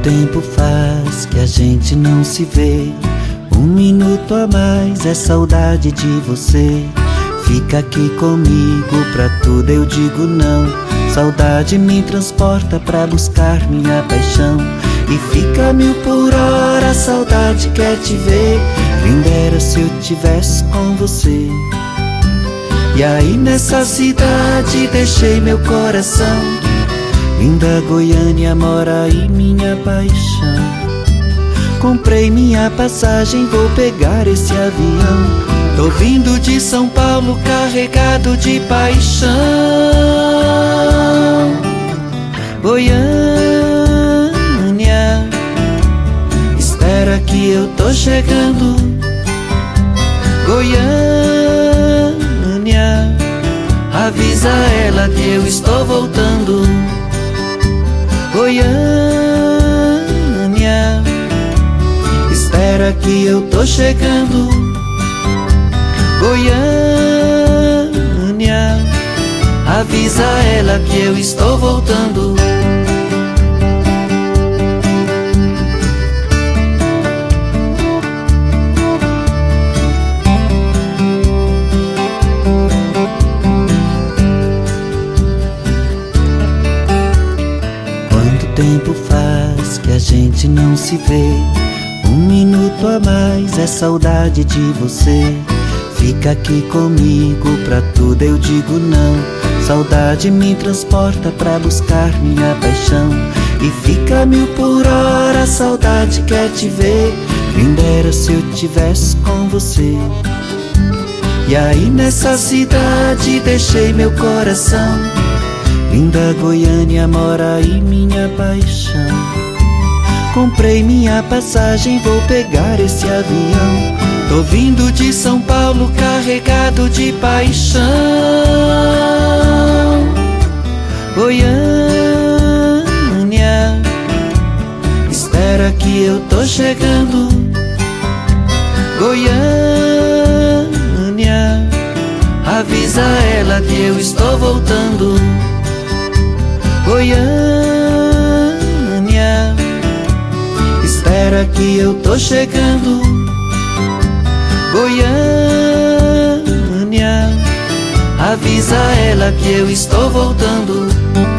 tempo faz que a gente não se vê? Um minuto a mais é saudade de você. Fica aqui comigo, pra tudo eu digo não. Saudade me transporta pra buscar minha paixão. E fica 1000 por hora, saudade quer te ver. Quem dera se eu tivesse com você. E aí nessa cidade deixei meu coração. Linda Goiânia, mora aí minha paixão. Comprei minha passagem, vou pegar esse avião. Tô vindo de São Paulo carregado de paixão. Goiânia, espera que eu tô chegando. Goiânia, avisa ela que eu estou voltando. Goiânia, espera que eu tô chegando. Goiânia, avisa ela que eu estou voltando. Quanto tempo faz que a gente não se vê? Um minuto a mais é saudade de você. Fica aqui comigo, pra tudo eu digo não. Saudade me transporta pra buscar minha paixão. E fica 1000 por hora, saudade quer te ver. Quem dera se eu tivesse com você. E aí nessa cidade deixei meu coração. Linda Goiânia, mora aí minha paixão. Comprei minha passagem, vou pegar esse avião. Tô vindo de São Paulo carregado de paixão. Goiânia, espera que eu tô chegando. Goiânia, avisa ela que eu estou voltando. Goiânia, espera que eu tô chegando. Goiânia, avisa ela que eu estou voltando.